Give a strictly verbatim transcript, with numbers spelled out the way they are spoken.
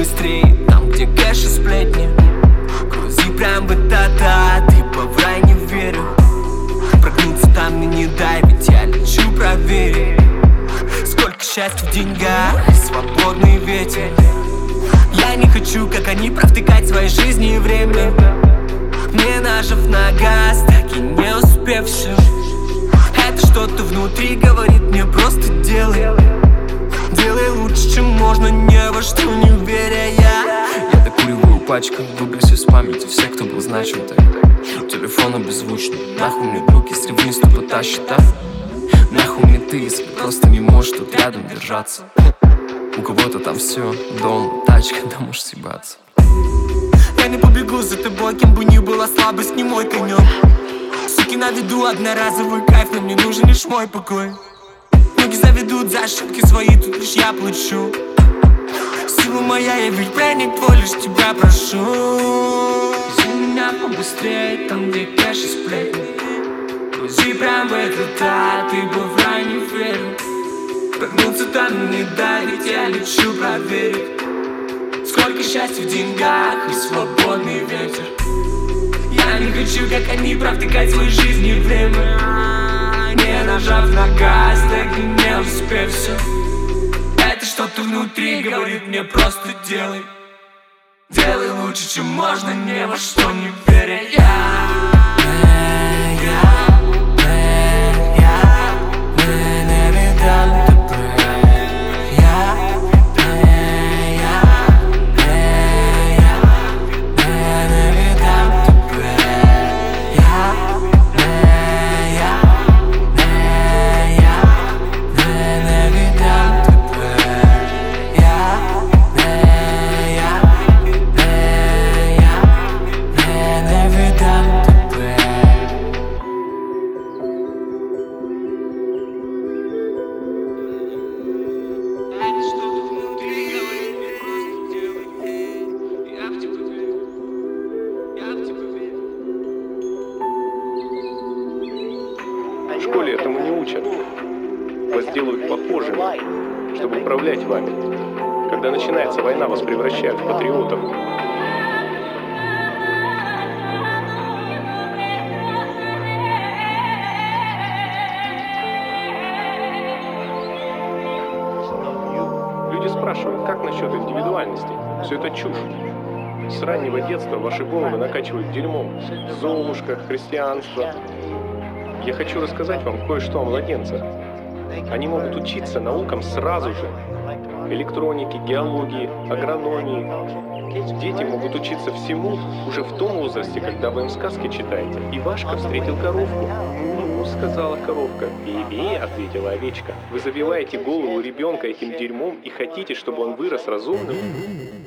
быстрее, там, где кэш и сплетни. Грузи прям в этот ад, ибо в рай не верю. Прогнуться там мне не дай, ведь я лечу проверить. Сколько счастья в деньгах и свободный ветер. Я не хочу, как они, провтыкать своей жизни и время. Не нажав на газ, так и не успев все. Это что-то внутри говорит мне: просто делай. Делай лучше, чем можно, ни во что не веря я. Я докуриваю пачку, выбросив с памяти всех, кто был значим тогда. Телефон обезвученный, нахуй мне друг, если вниз, то потащит, а? Нахуй мне ты, если просто не можешь тут рядом держаться. У кого-то там все, дом, тачка, да можешь съебаться. Я не побегу за тобой, кем бы ни была, слабость не мой конек. Суки на виду, одноразовый кайф, но мне нужен лишь мой покой. Многие заведут за ошибки свои, тут лишь я плачу. Сила моя, я ведь пленник твой, лишь тебя прошу. Вези меня побыстрее, там, где кэш и сплетни. Грузи прям в этот ад, ибо в рай не верю. Прогнуться там не дай, ведь я лечу проверить. Сколько счастья в деньгах и свободный ветер. Я не хочу, как они, провтыкать свою жизнь и время. Не нажав на газ, так и не успев все. Это что-то внутри говорит мне: просто делай. Делай лучше, чем можно, ни во что не веря я. В школе этому не учат. Вас делают похожими, чтобы управлять вами. Когда начинается война, вас превращают в патриотов. Люди спрашивают, как насчет индивидуальности? Все это чушь. С раннего детства ваши головы накачивают дерьмом. Золушка, христианство. Я хочу рассказать вам кое-что о младенцах. Они могут учиться наукам сразу же. Электронике, геологии, агрономии. Дети могут учиться всему уже в том возрасте, когда вы им сказки читаете. Ивашка встретил коровку. «Ну, — сказала коровка. — Би-би, — ответила овечка. Вы забиваете голову ребенка этим дерьмом и хотите, чтобы он вырос разумным?